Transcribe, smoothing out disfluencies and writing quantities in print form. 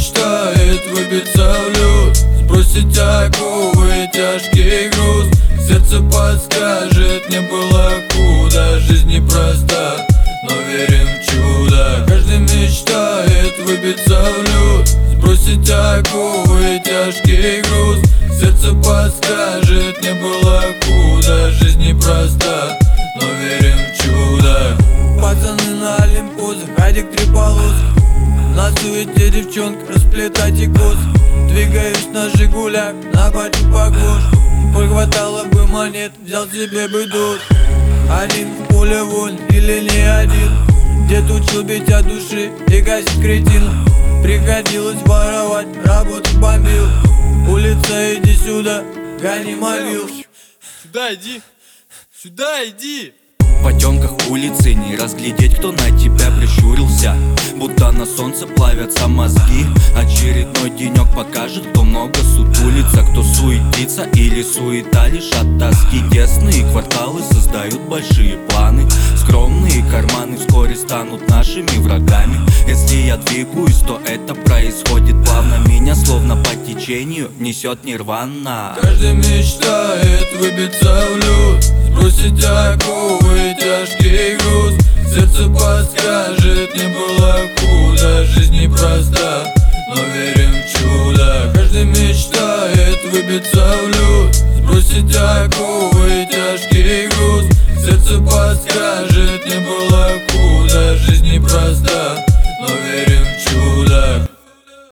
мечтает выбиться в люд, сбросить оковы, тяжкий груз. Сердце подскажет, не было худо. Жизнь непроста, но верим в чудо. Каждый мечтает выбиться в люд, сбросить оковы, тяжкий груз. Сердце подскажет, не было худо. Жизнь непроста, но верим в чудо. Пацаны на олимпозах, адик три полосы. На суете девчонка, расплетайте косы. Двигаюсь на жигулях, на батю погош. Хватало бы монет, взял себе бы дот. Один в поле воин или не один. Дед учил бить от души и гасить кретин. Приходилось воровать, работать бомбил. Улица, иди сюда, гони молил. Сюда иди, сюда иди. В потемках улицы не разглядеть, кто на тебя прищурился. Будто на солнце плавятся мозги. Очередной денек покажет, кто много сутулится, кто суетится или суета лишь от тоски. Тесные кварталы создают большие планы. Скромные карманы вскоре станут нашими врагами. Если я двигаюсь, то это происходит плавно. Меня словно по течению несет нирвана. Каждый мечтает выбиться в люд, сбросить оковы, тяжкий груз. Сердце подскажет, не было худо. Жизнь непроста, но